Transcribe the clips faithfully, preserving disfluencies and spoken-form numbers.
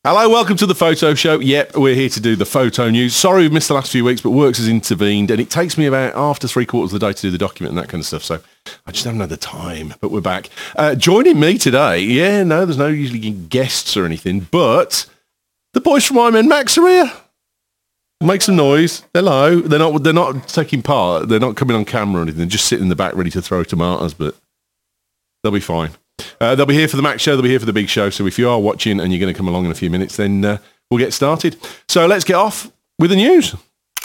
Hello, welcome to the Photo Show. Yep, we're here to do the photo news. Sorry we've missed the last few weeks, but Works has intervened, and it takes me about after three quarters of the day to do the document and that kind of stuff, so I just haven't had the time, but we're back. Uh, joining me today, yeah, no, there's no usually guests or anything, but the boys from Iron Man Max are here. Make some noise. Hello. They're not, they're not taking part. They're not coming on camera or anything. They're just sitting in the back ready to throw tomatoes, but they'll be fine. Uh, they'll be here for the Max show, they'll be here for the big show, so if you are watching and you're going to come along in a few minutes, then uh, we'll get started. So let's get off with the news.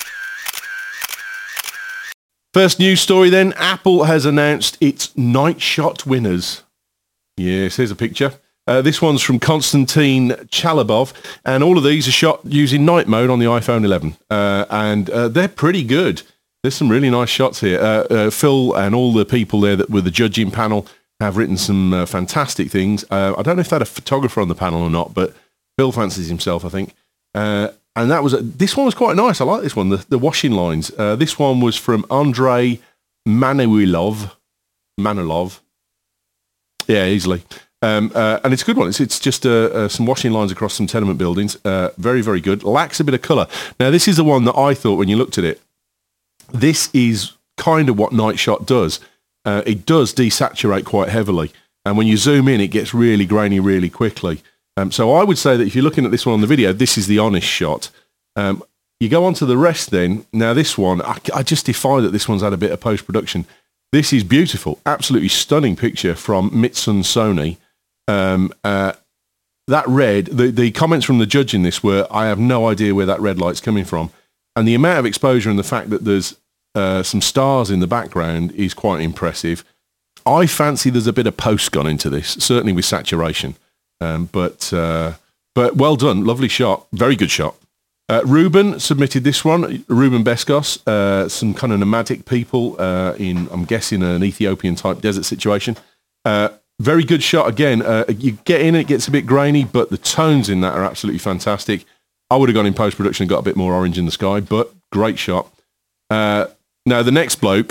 First news story then, Apple has announced its night shot winners. Yes, here's a picture. Uh, this one's from Konstantin Chalabov, and all of these are shot using night mode on the iPhone eleven, uh, and uh, they're pretty good. There's some really nice shots here. Uh, uh, Phil and all the people there that were the judging panel have written some uh, fantastic things. Uh, I don't know if they had a photographer on the panel or not, but Phil fancies himself, I think. Uh, and that was a, this one was quite nice. I like this one, the, the washing lines. Uh, this one was from Andrei Manilov. Manilov. Yeah, easily. Um, uh, and it's a good one. It's, it's just uh, uh, some washing lines across some tenement buildings. Uh, very, very good. Lacks a bit of colour. Now, this is the one that I thought when you looked at it. This is kind of what Night Shot does. Uh, it does desaturate quite heavily, and when you zoom in, it gets really grainy really quickly. Um, so I would say that if you're looking at this one on the video, this is the honest shot. Um, you go on to the rest then. Now this one, I, I just defy that this one's had a bit of post-production. This is beautiful, absolutely stunning picture from Mitsun Sony. Um, uh, that red, the, the comments from the judge in this were, I have no idea where that red light's coming from. And the amount of exposure and the fact that there's Uh, some stars in the background is quite impressive. I fancy there's a bit of post gone into this, certainly with saturation. Um, but uh, but well done, lovely shot, very good shot. Uh, Ruben submitted this one, Ruben Beskos, uh, some kind of nomadic people uh, in, I'm guessing, an Ethiopian type desert situation. Uh, very good shot again. Uh, you get in, it gets a bit grainy, but the tones in that are absolutely fantastic. I would have gone in post-production and got a bit more orange in the sky, but great shot. Uh, Now, the next bloke,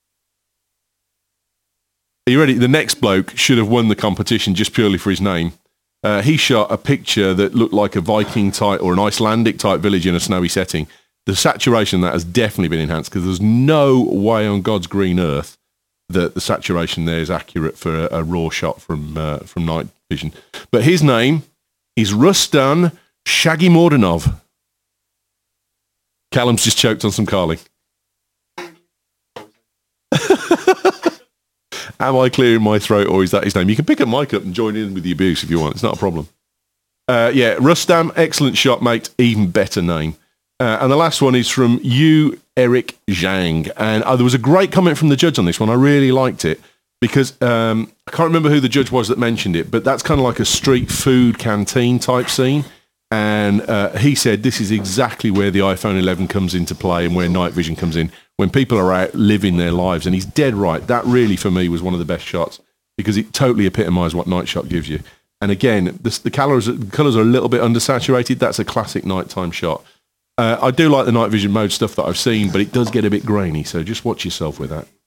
are you ready? The next bloke should have won the competition just purely for his name. Uh, he shot a picture that looked like a Viking type or an Icelandic type village in a snowy setting. The saturation of that has definitely been enhanced because there's no way on God's green earth that the saturation there is accurate for a, a raw shot from uh, from night vision. But his name is Rustan Shagimordanov. Callum's just choked on some Carling. Am I clearing my throat, or is that his name? You can pick a mic up and join in with the abuse if you want. It's not a problem. Uh, yeah, Rustam, excellent shot, mate. Even better name. Uh, and the last one is from you, Eric Zhang. And uh, there was a great comment from the judge on this one. I really liked it because um, I can't remember who the judge was that mentioned it, but that's kind of like a street food canteen type scene. And uh, he said this is exactly where the iPhone eleven comes into play and where night vision comes in, when people are out living their lives. And he's dead right. That really, for me, was one of the best shots because it totally epitomised what Night Shot gives you. And again, the, the colours, the colours are a little bit undersaturated. That's a classic nighttime shot. Uh, I do like the night vision mode stuff that I've seen, but it does get a bit grainy, so just watch yourself with that.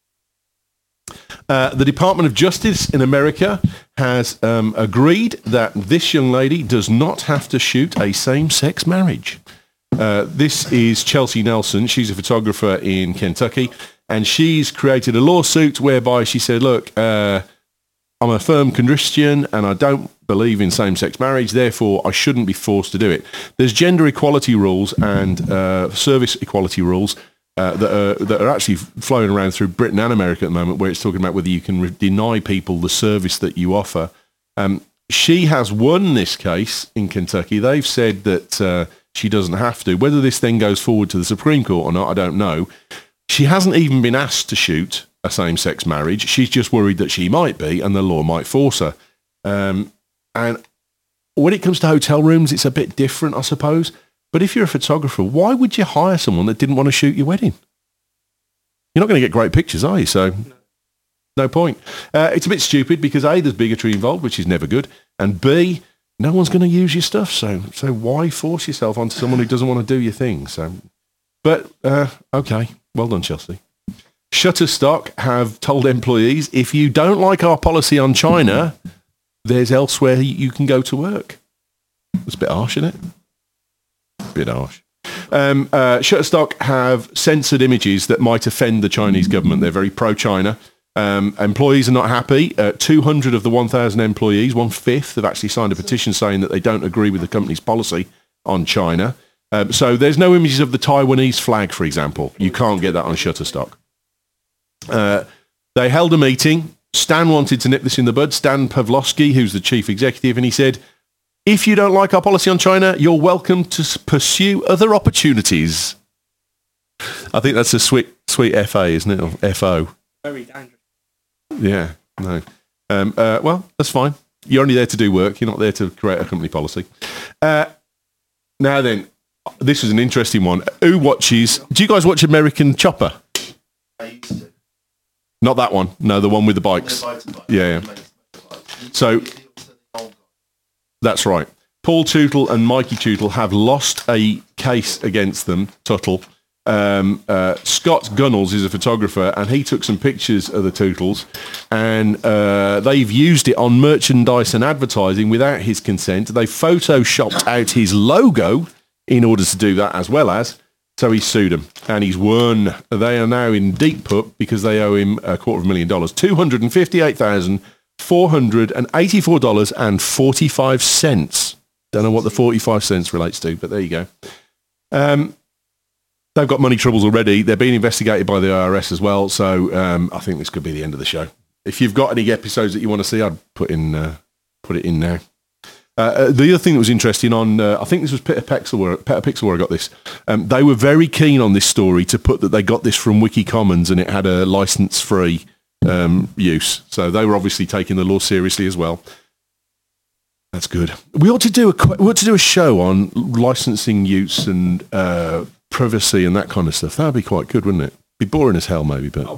Uh, the Department of Justice in America has um, agreed that this young lady does not have to shoot a same-sex marriage. Uh, this is Chelsea Nelson. She's a photographer in Kentucky, and she's created a lawsuit whereby she said, look, uh, I'm a firm Christian and I don't believe in same-sex marriage, therefore I shouldn't be forced to do it. There's gender equality rules and uh, service equality rules uh, that, are, that are actually flowing around through Britain and America at the moment, where it's talking about whether you can re- deny people the service that you offer. Um, she has won this case in Kentucky. They've said that uh, she doesn't have to. Whether this then goes forward to the Supreme Court or not, I don't know. She hasn't even been asked to shoot a same-sex marriage. She's just worried that she might be and the law might force her. Um, and when it comes to hotel rooms, it's a bit different, I suppose. But if you're a photographer, why would you hire someone that didn't want to shoot your wedding? You're not going to get great pictures, are you? So no point. Uh, it's a bit stupid because A, there's bigotry involved, which is never good. And B, no one's going to use your stuff. So so why force yourself onto someone who doesn't want to do your thing? So, But, uh, okay. Well done, Chelsea. Shutterstock have told employees, if you don't like our policy on China, there's elsewhere you can go to work. It's a bit harsh, isn't it? A bit harsh. Um, uh, Shutterstock have censored images that might offend the Chinese government. They're very pro-China. Um, employees are not happy. Uh, two hundred of the one thousand employees, one-fifth, have actually signed a petition saying that they don't agree with the company's policy on China. Um, so there's no images of the Taiwanese flag, for example. You can't get that on Shutterstock. Uh, they held a meeting. Stan wanted to nip this in the bud. Stan Pavlovsky, who's the chief executive, and he said, if you don't like our policy on China, you're welcome to s- pursue other opportunities. I think that's a sweet, sweet F A, isn't it? Or F O. Very dangerous. Yeah, no. Um, uh, well, that's fine. You're only there to do work. You're not there to create a company policy. Uh, now then, this is an interesting one. Who watches... Do you guys watch American Chopper? I used to. Not that one. No, the one with the bikes. Yeah, yeah. So, that's right. Paul Tootle and Mikey Tootle have lost a case against them, Tuttle. Um, uh, Scott Gunnels is a photographer, and he took some pictures of the Tootles, and uh, they've used it on merchandise and advertising without his consent. They photoshopped out his logo in order to do that as well as, so he sued them, and he's won. They are now in deep put because they owe him a quarter of a million dollars, two hundred fifty-eight thousand four hundred eighty-four dollars and forty-five cents. Don't know what the forty-five cents relates to, but there you go. Um, they've got money troubles already. They're being investigated by the I R S as well, so um, I think this could be the end of the show. If you've got any episodes that you want to see, I'd put in uh, put it in now. Uh, the other thing that was interesting on, uh, I think this was Peter Pixel where, Peter Pixel where I got this. Um, they were very keen on this story to put that they got this from Wiki Commons and it had a license-free um, use. So they were obviously taking the law seriously as well. That's good. We ought to do a we ought to do a show on licensing use and uh, privacy and that kind of stuff. That'd be quite good, wouldn't it? Be boring as hell, maybe, but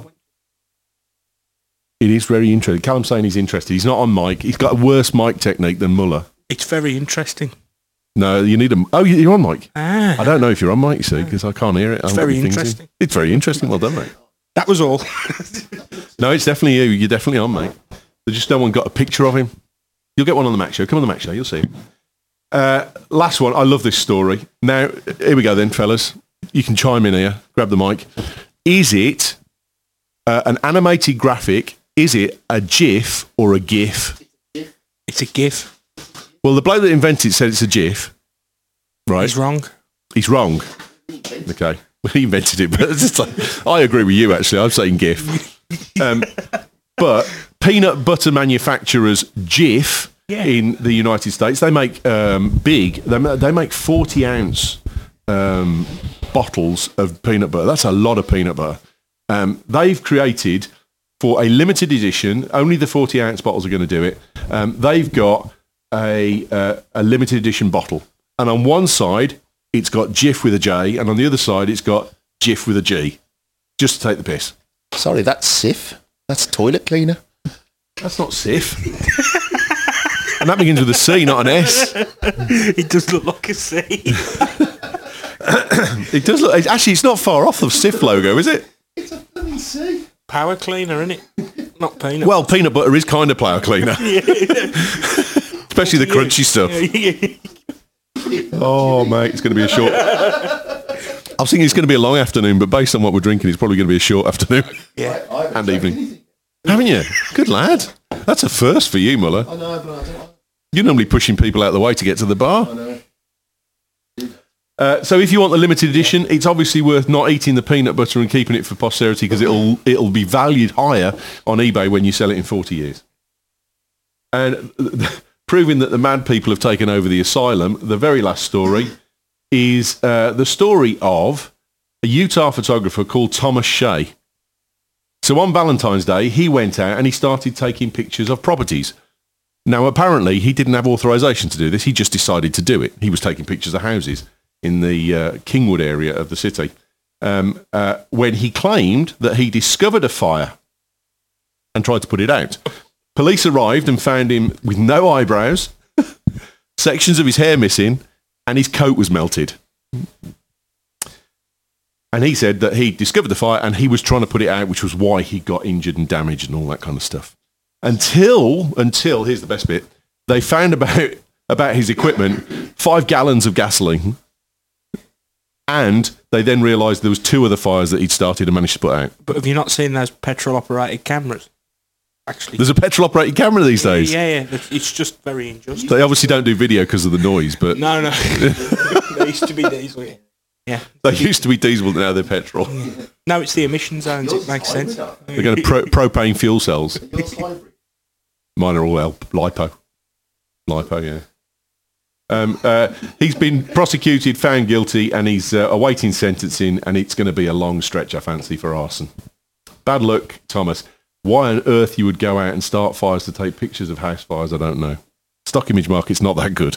it is very interesting. Callum's saying he's interested. He's not on mic. He's got a worse mic technique than Muller. It's very interesting. No, you need a... Oh, you're on mic. Ah. I don't know if you're on mic, you see, because I can't hear it. It's very interesting. In. It's very interesting. Well done, mate. That was all. No, it's definitely you. You're definitely on, mate. There's just no one got a picture of him. You'll get one on the Mac Show. Come on the Mac Show. You'll see. Uh, last one. I love this story. Now, here we go then, fellas. You can chime in here. Grab the mic. Is it uh, an animated graphic? Is it a GIF or a GIF? It's a GIF. Well, the bloke that invented it said it's a GIF. Right. He's wrong. He's wrong. Okay. Well, he invented it, but it's just like, I agree with you, actually. I'm saying GIF. Um, but peanut butter manufacturers Jif Yeah. in the United States, they make um, big, they, ma- they make forty ounce um, bottles of peanut butter. That's a lot of peanut butter. Um, they've created, for a limited edition, only the forty ounce bottles are going to do it, um, they've got a, uh, a limited edition bottle. And on one side, it's got Jif with a J, and on the other side, it's got Jif with a G, just to take the piss. Sorry, that's Sif. That's toilet cleaner. That's not Sif. And that begins with a C, not an S. It does look like a C. It does look... Actually, it's not far off the Sif logo, is it? It's a bloody C. Power cleaner, isn't it? Not peanut. Well, peanut butter is kind of power cleaner. Especially the crunchy stuff. Oh, mate, it's going to be a short... I was thinking it's going to be a long afternoon, but based on what we're drinking, it's probably going to be a short afternoon. Yeah. I, I haven't And tried evening. anything. Haven't you? Good lad. That's a first for you, Muller. I know, but I don't. You're normally pushing people out of the way to get to the bar. I know. Uh, so if you want the limited edition, it's obviously worth not eating the peanut butter and keeping it for posterity because it'll it'll be valued higher on eBay when you sell it in forty years. And proving that the mad people have taken over the asylum, the very last story is uh, the story of a Utah photographer called Thomas Shea. So on Valentine's Day, he went out and he started taking pictures of properties. Now, apparently, he didn't have authorization to do this. He just decided to do it. He was taking pictures of houses in the uh, Kingwood area of the city um, uh, when he claimed that he discovered a fire and tried to put it out. Police arrived and found him with no eyebrows, sections of his hair missing, and his coat was melted. And he said that he discovered the fire and he was trying to put it out, which was why he got injured and damaged and all that kind of stuff. Until, until, here's the best bit, they found about about his equipment, five gallons of gasoline, and they then realised there was two other fires that he'd started and managed to put out. But have you not seen those petrol-operated cameras? Actually, There's a petrol-operated camera these days. yeah, yeah. It's just very unjust. They obviously don't do video because of the noise, but No, no. They used to be diesel. Yeah. they used to be diesel, now they're petrol. No, it's the emission zones. It makes sense. They're going to pro- propane fuel cells. Yours hybrid. Mine are all L- lipo. Lipo, yeah. Um, uh, he's been prosecuted, found guilty, and he's uh, awaiting sentencing, and it's going to be a long stretch, I fancy, for arson. Bad luck, Thomas. Why on earth you would go out and start fires to take pictures of house fires, I don't know. Stock image market's not that good.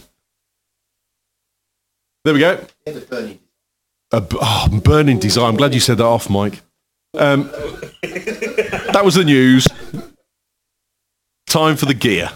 There we go. Yeah, the burning. A b- oh, burning design. I'm glad you said that off, Mike. Um, that was the news. Time for the gear.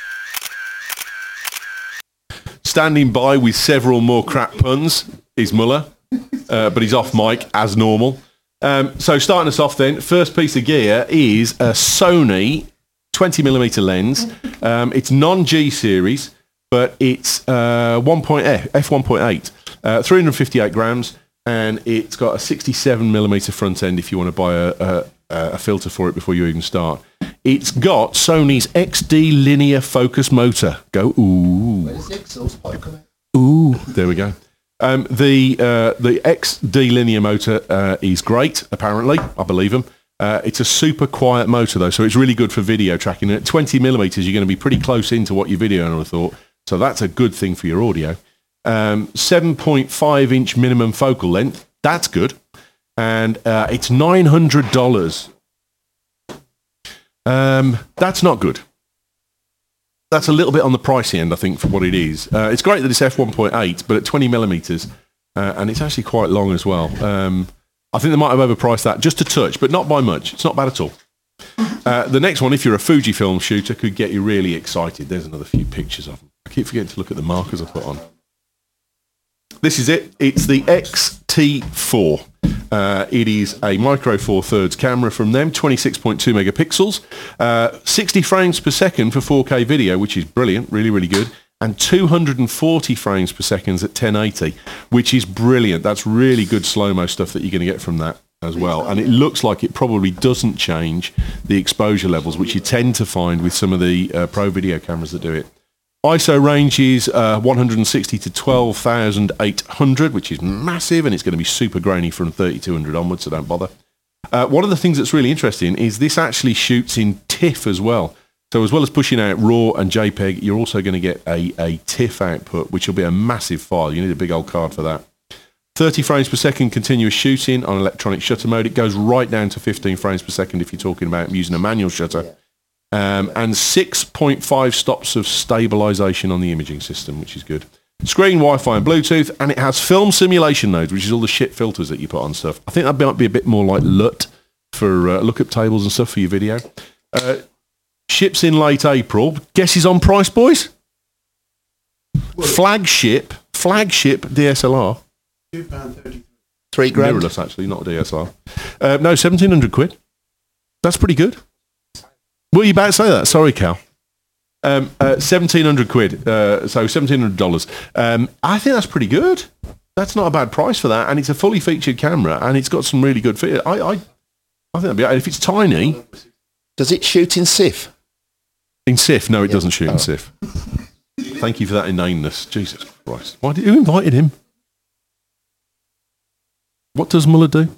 Standing by with several more crap puns is Muller, uh, but he's off mic as normal. Um, so starting us off then, first piece of gear is a Sony twenty millimeter lens. Um, it's non-G series, but it's uh, one point f one point eight, uh, three hundred fifty-eight grams, and it's got a sixty-seven millimeter front end if you want to buy a, a, a filter for it before you even start. It's got Sony's X D linear focus motor. Go ooh. Where's the exhaust pipe come out? Ooh, there we go. Um, the uh, the X D linear motor uh, is great, apparently. I believe them. Uh, it's a super quiet motor, though, so it's really good for video tracking. At twenty millimeters, you're going to be pretty close into what you're videoing, I would have thought. So that's a good thing for your audio. Um, seven point five inch minimum focal length. That's good. And uh, it's nine hundred dollars. Um, that's not good. That's a little bit on the pricey end, I think, for what it is. Uh, it's great that it's f one point eight, but at twenty millimeters, uh, and it's actually quite long as well. Um, I think they might have overpriced that just a touch, but not by much. It's not bad at all. Uh, the next one, if you're a Fujifilm shooter, could get you really excited. There's another few pictures of them. I keep forgetting to look at the markers I put on. This is it. It's the X T four. Uh, it is a Micro Four Thirds camera from them, twenty-six point two megapixels, uh, sixty frames per second for four K video, which is brilliant, really, really good, and two hundred forty frames per second at ten eighty, which is brilliant. That's really good slow-mo stuff that you're going to get from that as well. And it looks like it probably doesn't change the exposure levels, which you tend to find with some of the uh, pro video cameras that do it. I S O range is uh, one hundred sixty to twelve thousand eight hundred, which is massive, and it's going to be super grainy from thirty-two hundred onwards, so don't bother. Uh, one of the things that's really interesting is this actually shoots in TIFF as well. So as well as pushing out RAW and JPEG, you're also going to get a, a TIFF output, which will be a massive file. You need a big old card for that. thirty frames per second continuous shooting on electronic shutter mode. It goes right down to fifteen frames per second if you're talking about using a manual shutter. Um, and six point five stops of stabilization on the imaging system, which is good. Screen, Wi-Fi and Bluetooth, and it has film simulation nodes, which is all the shit filters that you put on stuff. I think that might be a bit more like L U T for uh, lookup tables and stuff for your video. Uh, ships in late April. Guesses on price, boys? Flagship, flagship D S L R. two pounds thirty-three. Three grand. Mirrorless, actually, not a D S L R. Uh, no, seventeen hundred quid. That's pretty good. Were you about to say that? Sorry, Cal. Um, uh, seventeen hundred quid. Uh, so seventeen hundred dollars. Um, I think that's pretty good. That's not a bad price for that, and it's a fully featured camera, and it's got some really good fit. I, I, I think that'd be. If it's tiny, Does it shoot in S I F? in S I F, no, it doesn't shoot in Oh. S I F. Thank you for that inaneness. Jesus Christ! Why did you invited him? What does Muller do?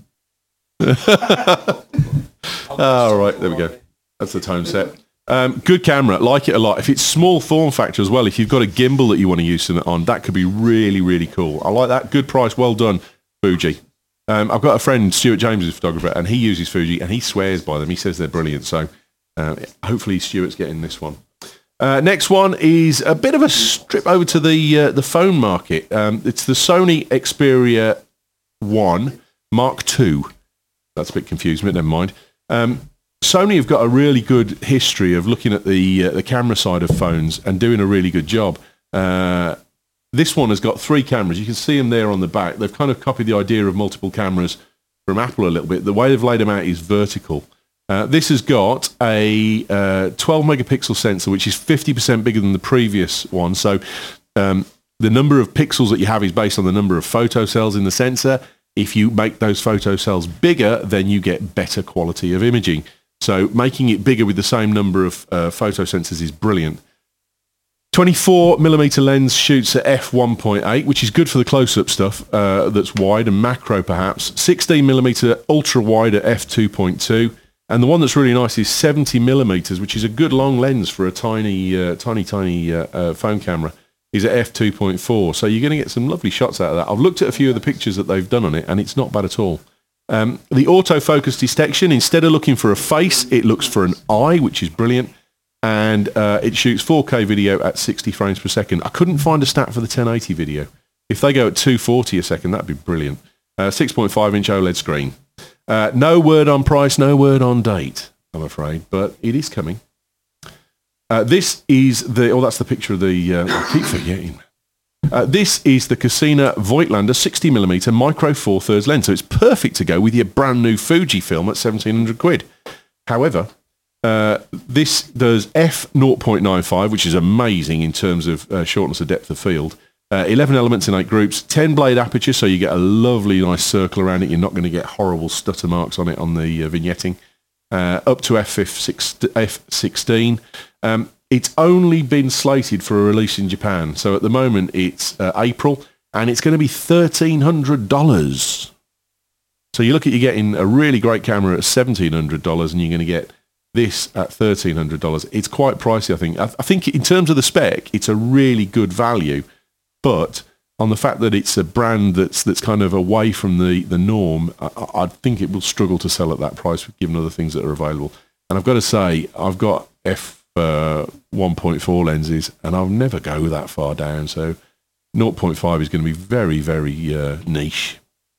All right, there we go. That's the tone set. Um, good camera, like it a lot. If it's small form factor as well, if you've got a gimbal that you want to use it on, that could be really, really cool. I like that. Good price, well done, Fuji. Um, I've got a friend, Stuart James, is a photographer, and he uses Fuji, and he swears by them. He says they're brilliant. So uh, hopefully Stuart's getting this one. Uh, next one is a bit of a strip over to the uh, the phone market. Um, it's the Sony Xperia one Mark two. That's a bit confusing, but never mind. Um, Sony have got a really good history of looking at the uh, the camera side of phones and doing a really good job. Uh, this one has got three cameras. You can see them there on the back. They've kind of copied the idea of multiple cameras from Apple a little bit. The way they've laid them out is vertical. Uh, this has got a uh, twelve megapixel sensor, which is fifty percent bigger than the previous one. So um, the number of pixels that you have is based on the number of photo cells in the sensor. If you make those photo cells bigger, then you get better quality of imaging. So making it bigger with the same number of uh, photo sensors is brilliant. twenty-four millimeter lens shoots at f one point eight, which is good for the close-up stuff uh, that's wide and macro perhaps. sixteen millimeter ultra wide at f two point two. And the one that's really nice is seventy millimeters, which is a good long lens for a tiny, uh, tiny, tiny uh, uh, phone camera, is at f two point four. So you're going to get some lovely shots out of that. I've looked at a few of the pictures that they've done on it, and it's not bad at all. Um, the autofocus detection, instead of looking for a face, it looks for an eye, which is brilliant. And uh, it shoots four K video at sixty frames per second. I couldn't find a stat for the ten eighty video. If they go at two forty a second, that'd be brilliant. Uh, six point five inch OLED screen. Uh, no word on price, no word on date, I'm afraid, but it is coming. Uh, this is the, oh, that's the picture of the, uh, I keep forgetting. Uh, this is the Casina Voigtlander sixty millimeter micro four thirds lens, so it's perfect to go with your brand new Fujifilm at seventeen hundred quid. However, uh, this does f zero point nine five, which is amazing in terms of uh, shortness of depth of field. Uh, eleven elements in eight groups, ten blade aperture, so you get a lovely nice circle around it. You're not going to get horrible stutter marks on it on the uh, vignetting. Uh, up to f sixteen. Um, it's only been slated for a release in Japan, so at the moment it's uh, April, and it's going to be thirteen hundred dollars. So you look at you getting a really great camera at seventeen hundred dollars, and you're going to get this at thirteen hundred dollars. It's quite pricey, I think. I, I think in terms of the spec, it's a really good value. But on the fact that it's a brand that's that's kind of away from the, the norm, I, I think it will struggle to sell at that price given other things that are available. And I've got to say, I've got f one point four lenses, and I'll never go that far down. So zero point five is going to be very, very uh, niche.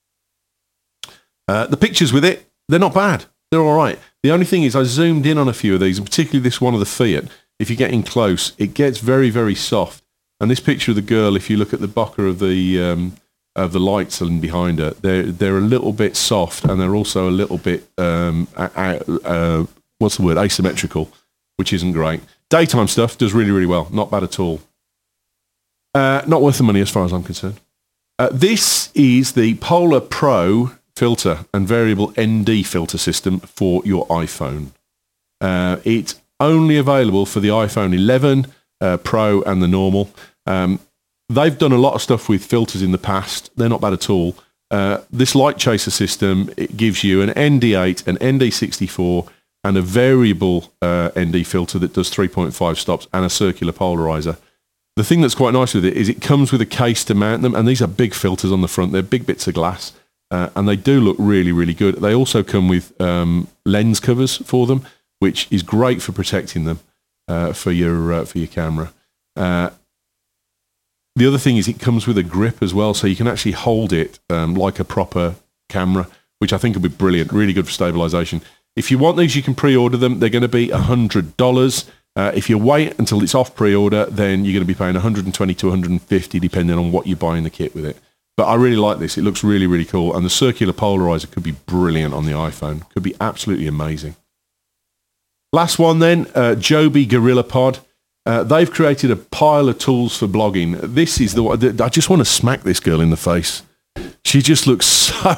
Uh, the pictures with it, they're not bad. They're all right. The only thing is I zoomed in on a few of these, and particularly this one of the Fiat. If you get in close, it gets very, very soft. And this picture of the girl, if you look at the bokeh of the um, of the lights and behind her, they're they're a little bit soft, and they're also a little bit um, uh, uh, what's the word, asymmetrical, which isn't great. Daytime stuff does really really well, not bad at all. Uh, not worth the money as far as I'm concerned. Uh, this is the Polar Pro filter and variable N D filter system for your iPhone. Uh, it's only available for the iPhone eleven uh, Pro and the normal. Um, they've done a lot of stuff with filters in the past. They're not bad at all. Uh, this light chaser system, it gives you an N D eight, an N D sixty-four, and a variable uh, N D filter that does three point five stops and a circular polarizer. The thing that's quite nice with it is it comes with a case to mount them, and these are big filters on the front. They're big bits of glass, uh, and they do look really, really good. They also come with um, lens covers for them, which is great for protecting them uh, for your uh, for your camera. Uh, The other thing is it comes with a grip as well, so you can actually hold it um, like a proper camera, which I think will be brilliant, really good for stabilization. If you want these, you can pre-order them. They're going to be one hundred dollars. Uh, if you wait until it's off pre-order, then you're going to be paying one hundred twenty to one hundred fifty depending on what you buy in the kit with it. But I really like this. It looks really, really cool. And the circular polarizer could be brilliant on the iPhone. Could be absolutely amazing. Last one then, uh, Joby GorillaPod. Uh, they've created a pile of tools for blogging. This is the one. I just want to smack this girl in the face. She just looks so...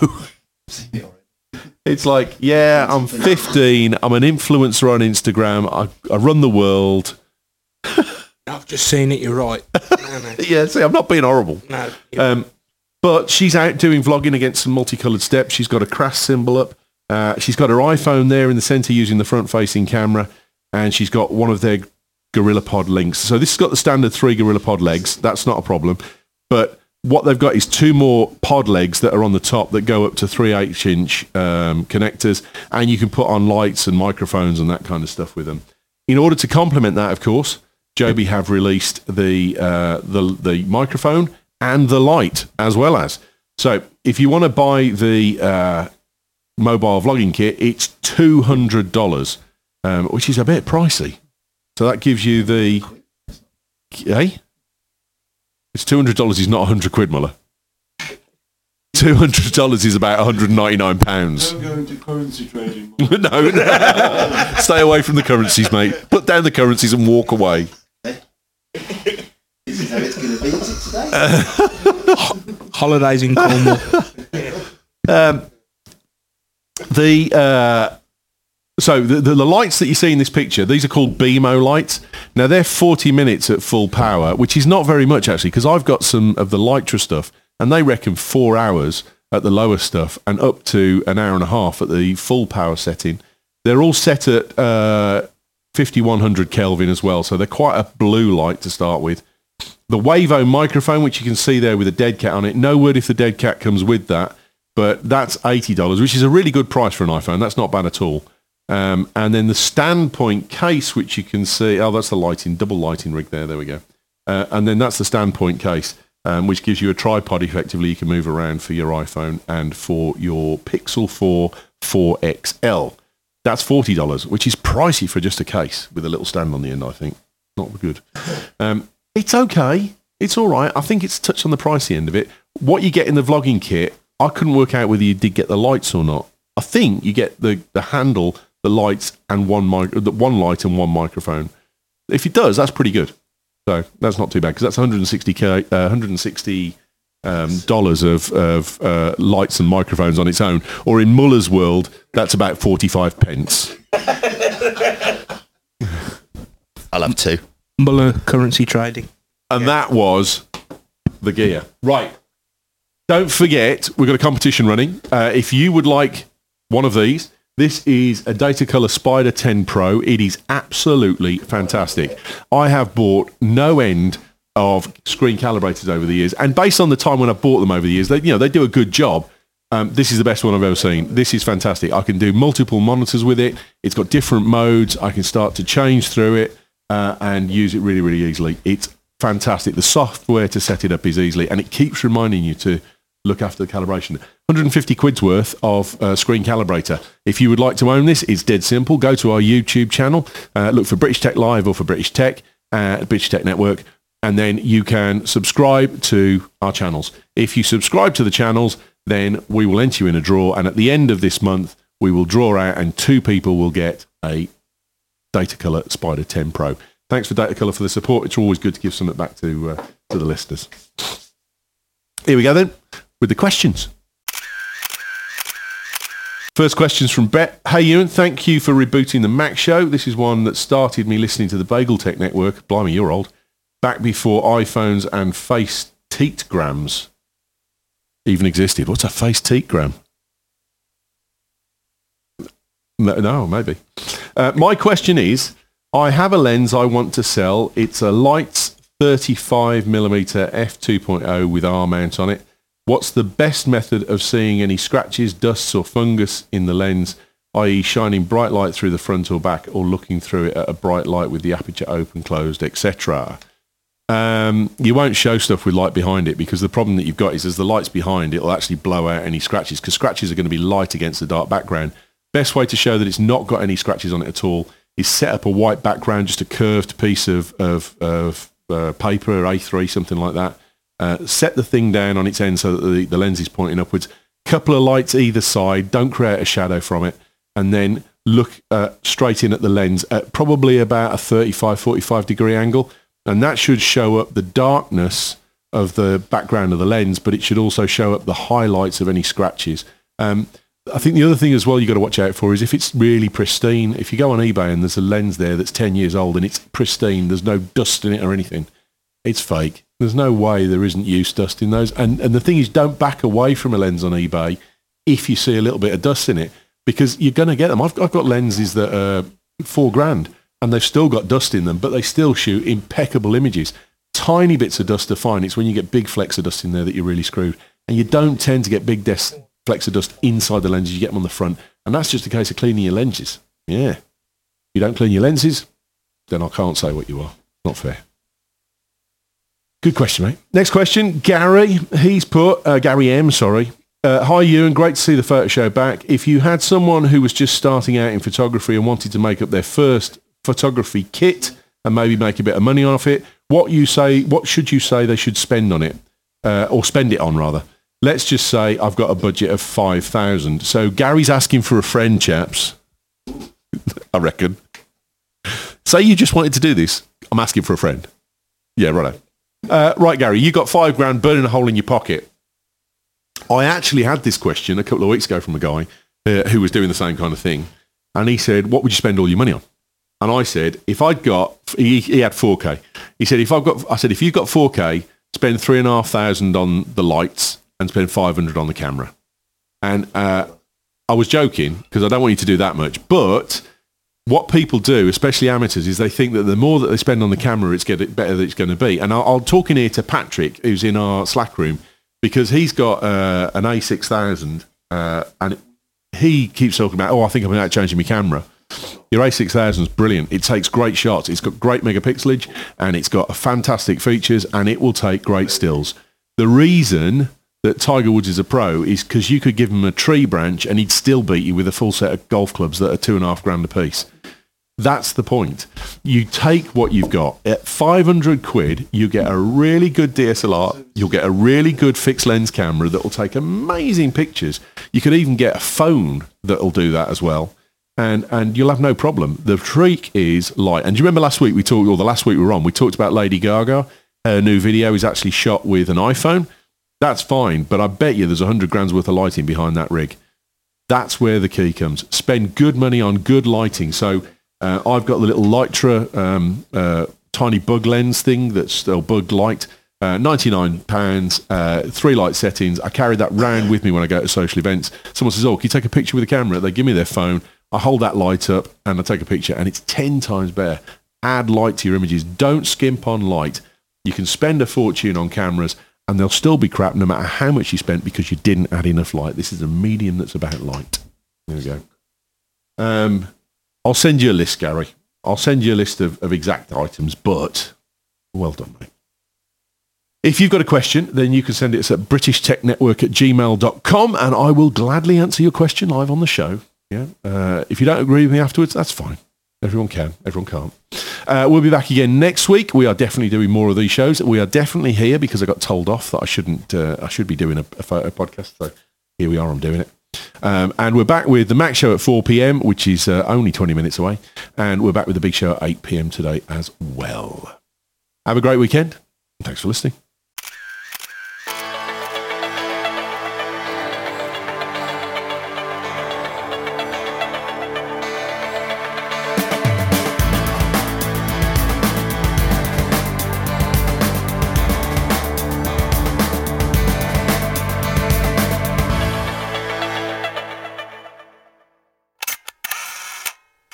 It's like, yeah, I'm fifteen. I'm an influencer on Instagram. I, I run the world. I've just seen it. You're right. No, no. Yeah, see, I'm not being horrible. No. Um, but she's out doing vlogging against some multicoloured steps. She's got a crash symbol up. Uh, she's got her iPhone there in the centre using the front-facing camera. And she's got one of their GorillaPod links. So this has got the standard three GorillaPod legs. That's not a problem. But what they've got is two more pod legs that are on the top that go up to three eighth inch um, connectors, and you can put on lights and microphones and that kind of stuff with them. In order to complement that, of course, Joby have released the uh, the the microphone and the light as well as. So if you want to buy the uh, mobile vlogging kit, it's two hundred dollars, um, which is a bit pricey. So that gives you the... Eh? It's two hundred dollars is not one hundred quid, Muller. two hundred dollars is about one hundred ninety-nine pounds. Don't go into currency trading. no, no. Stay away from the currencies, mate. Put down the currencies and walk away. This is how it's going to be, is it today? Holidays in Cornwall. Um, the uh, so the, the the lights that you see in this picture, these are called B M O lights. Now they're forty minutes at full power, which is not very much actually, because I've got some of the Lytra stuff, and they reckon four hours at the lower stuff, and up to an hour and a half at the full power setting. They're all set at uh, fifty-one hundred Kelvin as well, so they're quite a blue light to start with. The Wavo microphone, which you can see there with a dead cat on it, no word if the dead cat comes with that, but that's eighty dollars, which is a really good price for an iPhone. That's not bad at all. Um, and then the standpoint case, which you can see, oh, that's the lighting, double lighting rig there, there we go. Uh, and then that's the standpoint case, um, which gives you a tripod effectively you can move around for your iPhone and for your Pixel four four X L. That's forty dollars, which is pricey for just a case with a little stand on the end, I think. Not good. Um, it's okay. It's all right. I think it's touched on the pricey end of it. What you get in the vlogging kit, I couldn't work out whether you did get the lights or not. I think you get the, the handle, the lights, and one mic- the one light and one microphone. If it does, that's pretty good. So that's not too bad, because that's one hundred sixty K, uh, one hundred sixty um, dollars of, of uh, lights and microphones on its own. Or in Muller's world, that's about forty-five pence. I'll have two. Muller currency trading. And that was the gear. Right. Don't forget, we've got a competition running. Uh, if you would like one of these, this is a Datacolor Spider ten Pro. It is absolutely fantastic. I have bought no end of screen calibrators over the years, and based on the time when I bought them over the years, they, you know, they do a good job. Um, this is the best one I've ever seen. This is fantastic. I can do multiple monitors with it. It's got different modes. I can start to change through it uh, and use it really, really easily. It's fantastic. The software to set it up is easily, and it keeps reminding you to look after the calibration. one hundred fifty quid's worth of uh, screen calibrator. If you would like to own this, it's dead simple. Go to our YouTube channel, uh, look for British Tech Live or for British Tech, uh, British Tech Network, and then you can subscribe to our channels. If you subscribe to the channels, then we will enter you in a draw, and at the end of this month, we will draw out, and two people will get a Datacolor Spider ten Pro. Thanks for Datacolor for the support. It's always good to give something back to uh, to the listeners. Here we go then, with the questions. First question's from Bet. Hey Ewan, thank you for rebooting the Mac Show. This is one that started me listening to the Bagel Tech Network. Blimey, you're old. Back before iPhones and face teatgrams even existed. What's a face teatgram? No, no maybe. Uh, my question is, I have a lens I want to sell. It's a Leitz thirty-five millimeter f two point oh with R mount on it. What's the best method of seeing any scratches, dusts or fungus in the lens, that is shining bright light through the front or back, or looking through it at a bright light with the aperture open, closed, et cetera? Um, you won't show stuff with light behind it, because the problem that you've got is as the light's behind, it'll actually blow out any scratches, because scratches are going to be light against the dark background. Best way to show that it's not got any scratches on it at all is set up a white background, just a curved piece of, of, of uh, paper, A three, something like that. Uh, set the thing down on its end so that the, the lens is pointing upwards. Couple of lights either side. Don't create a shadow from it. And then look uh, straight in at the lens at probably about a thirty-five, forty-five degree angle. And that should show up the darkness of the background of the lens, but it should also show up the highlights of any scratches. Um, I think the other thing as well you've got to watch out for is if it's really pristine. If you go on eBay and there's a lens there that's ten years old and it's pristine, there's no dust in it or anything, it's fake. There's no way there isn't use dust in those. And and the thing is, don't back away from a lens on eBay if you see a little bit of dust in it, because you're going to get them. I've, I've got lenses that are four grand and they've still got dust in them, but they still shoot impeccable images. Tiny bits of dust are fine. It's when you get big flecks of dust in there that you're really screwed. And you don't tend to get big des- flecks of dust inside the lenses. You get them on the front. And that's just a case of cleaning your lenses. Yeah. If you don't clean your lenses, then I can't say what you are. Not fair. Good question, mate. Next question, Gary. He's put, uh, Gary M, sorry. Uh, Hi, Ewan. Great to see the photo show back. If you had someone who was just starting out in photography and wanted to make up their first photography kit and maybe make a bit of money off it, what you say? What should you say they should spend on it, uh, or spend it on rather? let's just say I've got a budget of five thousand. So Gary's asking for a friend, chaps. I reckon. Say you just wanted to do this. I'm asking for a friend. Yeah, righto. Uh, right, Gary, you got five grand burning a hole in your pocket. I actually had this question a couple of weeks ago from a guy uh, who was doing the same kind of thing. And he said, what would you spend all your money on? And I said, if I'd got, he, he had four K. He said, if I've got, I said, if you've got four K, spend three and a half thousand on the lights and spend five hundred on the camera. And uh, I was joking because I don't want you to do that much. But what people do, especially amateurs, is they think that the more that they spend on the camera, it's get better that it's going to be. And I'll, I'll talk in here to Patrick, who's in our Slack room, because he's got uh, an A six thousand uh, and he keeps talking about, oh, I think I'm out changing my camera. Your A six thousand is brilliant. It takes great shots. It's got great megapixelage and it's got fantastic features and it will take great stills. The reason that Tiger Woods is a pro is because you could give him a tree branch and he'd still beat you with a full set of golf clubs that are two and a half grand a piece. That's the point. You take what you've got. At five hundred quid, you get a really good D S L R. You'll get a really good fixed lens camera that will take amazing pictures. You could even get a phone that'll do that as well. And and you'll have no problem. The trick is light. And do you remember last week we talked, or the last week we were on, we talked about Lady Gaga. Her new video is actually shot with an iPhone. That's fine, but I bet you there's a hundred grand's worth of lighting behind that rig. That's where the key comes. Spend good money on good lighting. So uh, I've got the little Lytra um, uh, tiny bug lens thing that's still bug light. Uh, ninety-nine pounds, uh, three light settings. I carry that round with me when I go to social events. Someone says, oh, can you take a picture with a camera? They give me their phone. I hold that light up and I take a picture and it's ten times better. Add light to your images. Don't skimp on light. You can spend a fortune on cameras and they'll still be crap no matter how much you spent because you didn't add enough light. This is a medium that's about light. There we go. Um, I'll send you a list, Gary. I'll send you a list of, of exact items, but well done, mate. If you've got a question, then you can send it us at british tech network at gmail dot com and I will gladly answer your question live on the show. Yeah. Uh, if you don't agree with me afterwards, that's fine. Everyone can. Everyone can't. Uh, we'll be back again next week. We are definitely doing more of these shows. We are definitely here because I got told off that I shouldn't. Uh, I should be doing a, a photo podcast. So here we are. I'm doing it. Um, and we're back with the Mac Show at four p.m., which is uh, only twenty minutes away. And we're back with the Big Show at eight p.m. today as well. Have a great weekend. And thanks for listening.